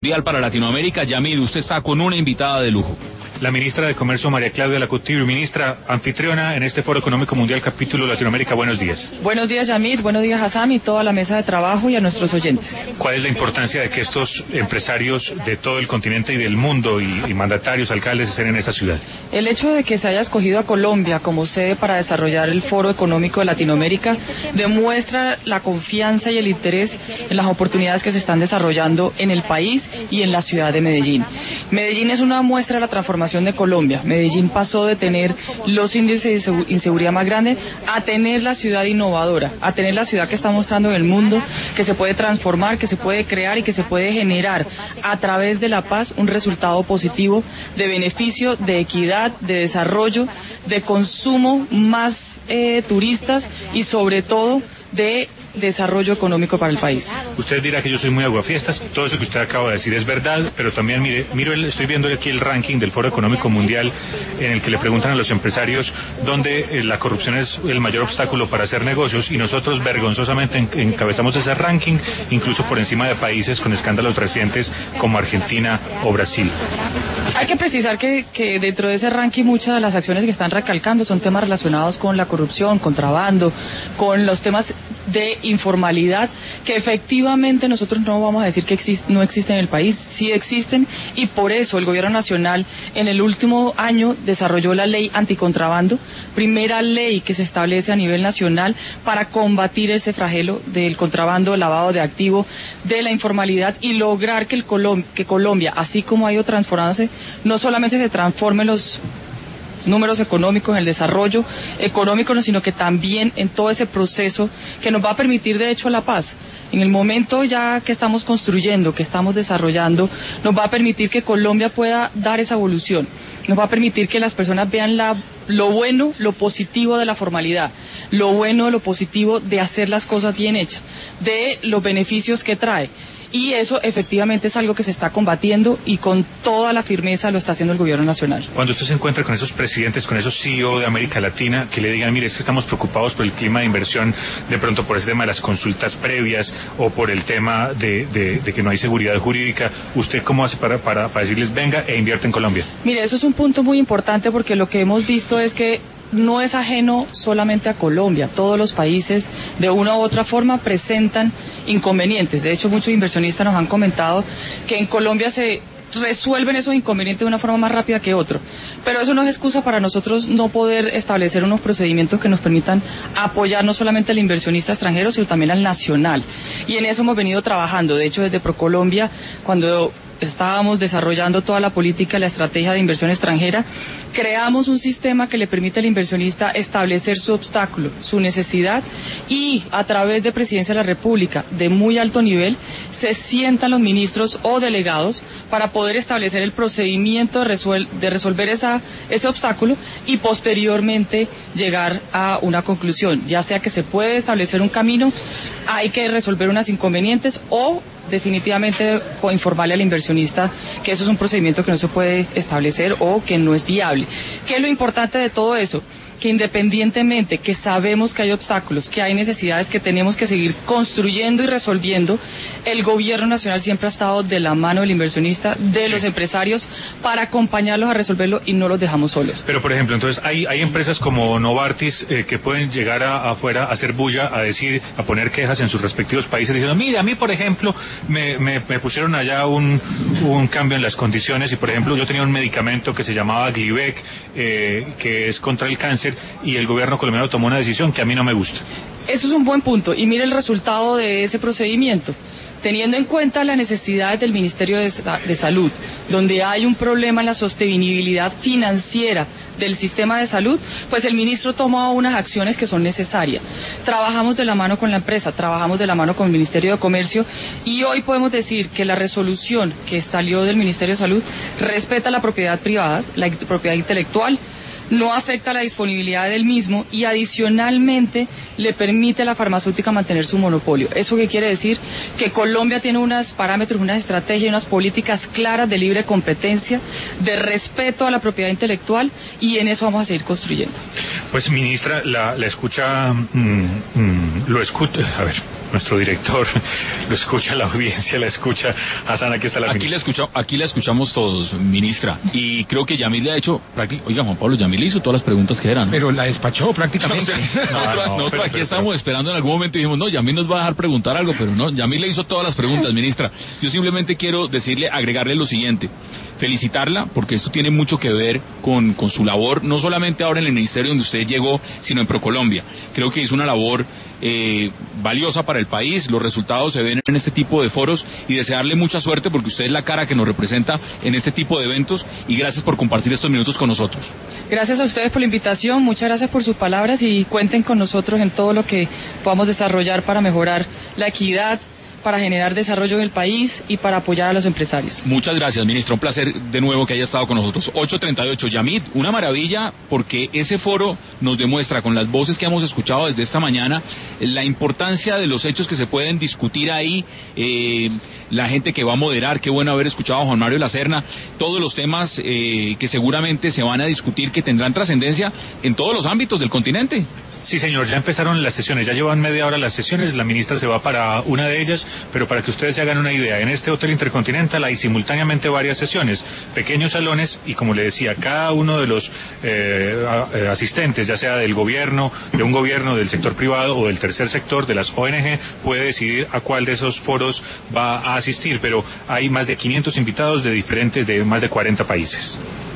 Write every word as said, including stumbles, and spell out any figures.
Mundial para Latinoamérica. Yamid, usted está con una invitada de lujo. La ministra de Comercio, María Claudia Lacouture. Ministra, anfitriona en este Foro Económico Mundial capítulo Latinoamérica. Buenos días. Buenos días, Yamid. Buenos días, Hassam, y toda la mesa de trabajo y a nuestros oyentes. ¿Cuál es la importancia de que estos empresarios de todo el continente y del mundo y, y mandatarios, alcaldes estén en esta ciudad? El hecho de que se haya escogido a Colombia como sede para desarrollar el Foro Económico de Latinoamérica demuestra la confianza y el interés en las oportunidades que se están desarrollando en el país y en la ciudad de Medellín. Medellín es una muestra de la transformación de Colombia. Medellín pasó de tener los índices de inseguridad más grandes a tener la ciudad innovadora, a tener la ciudad que está mostrando en el mundo que se puede transformar, que se puede crear y que se puede generar a través de la paz un resultado positivo de beneficio, de equidad, de desarrollo, de consumo, más eh, turistas y sobre todo de desarrollo económico para el país. Usted dirá que yo soy muy aguafiestas, todo eso que usted acaba de decir es verdad, pero también mire, miro el, estoy viendo aquí el ranking del Foro Económico Mundial en el que le preguntan a los empresarios dónde eh, la corrupción es el mayor obstáculo para hacer negocios, y nosotros vergonzosamente en, encabezamos ese ranking, incluso por encima de países con escándalos recientes como Argentina o Brasil. Hay que precisar que, que dentro de ese ranking muchas de las acciones que están recalcando son temas relacionados con la corrupción, contrabando, con los temas de informalidad, que efectivamente nosotros no vamos a decir que exist, no existen en el país, sí existen, y por eso el gobierno nacional en el último año desarrolló la ley anticontrabando, primera ley que se establece a nivel nacional para combatir ese flagelo del contrabando, lavado de activos, de la informalidad, y lograr que, el Colom que Colombia, así como ha ido transformándose, no solamente se transformen los números económicos, en el desarrollo económico, sino que también en todo ese proceso que nos va a permitir de hecho la paz. En el momento ya que estamos construyendo, que estamos desarrollando, nos va a permitir que Colombia pueda dar esa evolución, nos va a permitir que las personas vean la, lo bueno, lo positivo de la formalidad, lo bueno, lo positivo de hacer las cosas bien hechas, de los beneficios que trae. Y eso efectivamente es algo que se está combatiendo y con toda la firmeza lo está haciendo el gobierno nacional. Cuando usted se encuentra con esos presidentes, con esos C E O de América Latina, que le digan, mire, es que estamos preocupados por el clima de inversión, de pronto por ese tema de las consultas previas o por el tema de, de, de que no hay seguridad jurídica, ¿usted cómo hace para, para, para decirles, venga e invierte en Colombia? Mire, eso es un punto muy importante porque lo que hemos visto es que no es ajeno solamente a Colombia. Todos los países de una u otra forma presentan inconvenientes. De hecho, muchos inversionistas nos han comentado que en Colombia se resuelven esos inconvenientes de una forma más rápida que otro. Pero eso no es excusa para nosotros no poder establecer unos procedimientos que nos permitan apoyar no solamente al inversionista extranjero, sino también al nacional. Y en eso hemos venido trabajando. De hecho, desde ProColombia, cuando estábamos desarrollando toda la política y la estrategia de inversión extranjera, creamos un sistema que le permite al inversionista establecer su obstáculo, su necesidad, y a través de Presidencia de la República de muy alto nivel se sientan los ministros o delegados para poder establecer el procedimiento de, resuel de resolver esa, ese obstáculo y posteriormente llegar a una conclusión, ya sea que se puede establecer un camino, hay que resolver unos inconvenientes o definitivamente informarle al inversionista que eso es un procedimiento que no se puede establecer o que no es viable. ¿Qué es lo importante de todo eso? Que independientemente que sabemos que hay obstáculos, que hay necesidades que tenemos que seguir construyendo y resolviendo, el gobierno nacional siempre ha estado de la mano del inversionista, de los empresarios, para acompañarlos a resolverlo y no los dejamos solos. Pero por ejemplo, entonces hay, hay empresas como Novartis eh, que pueden llegar a, afuera a hacer bulla, a decir, a poner quejas en sus respectivos países diciendo, mire, a mí por ejemplo me, me, me pusieron allá un, un cambio en las condiciones y por ejemplo yo tenía un medicamento que se llamaba Glivec, eh, que es contra el cáncer, y el gobierno colombiano tomó una decisión que a mí no me gusta. Eso es un buen punto, y mire el resultado de ese procedimiento. Teniendo en cuenta las necesidades del Ministerio de, de Salud, donde hay un problema en la sostenibilidad financiera del sistema de salud, pues el ministro tomó unas acciones que son necesarias. Trabajamos de la mano con la empresa, trabajamos de la mano con el Ministerio de Comercio, y hoy podemos decir que la resolución que salió del Ministerio de Salud respeta la propiedad privada, la propiedad intelectual, no afecta la disponibilidad del mismo y adicionalmente le permite a la farmacéutica mantener su monopolio. ¿Eso qué quiere decir? Que Colombia tiene unos parámetros, unas estrategias y unas políticas claras de libre competencia, de respeto a la propiedad intelectual, y en eso vamos a seguir construyendo. Pues ministra, la, la escucha, mmm, mmm, lo escucha, a ver, nuestro director, lo escucha la audiencia, la escucha Hassan, aquí está la aquí la, escucha, aquí la escuchamos todos, ministra, y creo que Yamil le ha hecho, oiga Juan Pablo, Yamil le hizo todas las preguntas que eran, ¿no? Pero la despachó prácticamente. No, o sea, no, nosotros, no, nosotros pero, aquí pero, estábamos pero. esperando en algún momento y dijimos, no, Yamil nos va a dejar preguntar algo, pero no, Yamil le hizo todas las preguntas, ministra. Yo simplemente quiero decirle, agregarle lo siguiente, felicitarla, porque esto tiene mucho que ver con, con su labor, no solamente ahora en el ministerio donde usted llegó, sino en ProColombia. Creo que hizo una labor eh, valiosa para el país, los resultados se ven en este tipo de foros y desearle mucha suerte porque usted es la cara que nos representa en este tipo de eventos y gracias por compartir estos minutos con nosotros. Gracias a ustedes por la invitación, muchas gracias por sus palabras y cuenten con nosotros en todo lo que podamos desarrollar para mejorar la equidad, para generar desarrollo en el país y para apoyar a los empresarios. Muchas gracias, ministra. Un placer de nuevo que haya estado con nosotros. ocho treinta y ocho. Yamid, una maravilla porque ese foro nos demuestra con las voces que hemos escuchado desde esta mañana la importancia de los hechos que se pueden discutir ahí, eh, la gente que va a moderar, qué bueno haber escuchado a Juan Mario Lacerna, todos los temas eh, que seguramente se van a discutir que tendrán trascendencia en todos los ámbitos del continente. Sí, señor, ya empezaron las sesiones, ya llevan media hora las sesiones, la ministra se va para una de ellas, pero para que ustedes se hagan una idea, en este Hotel Intercontinental hay simultáneamente varias sesiones, pequeños salones, y como le decía, cada uno de los eh, asistentes, ya sea del gobierno, de un gobierno, del sector privado o del tercer sector, de las O N G, puede decidir a cuál de esos foros va a asistir, pero hay más de quinientos invitados de diferentes, de más de cuarenta países.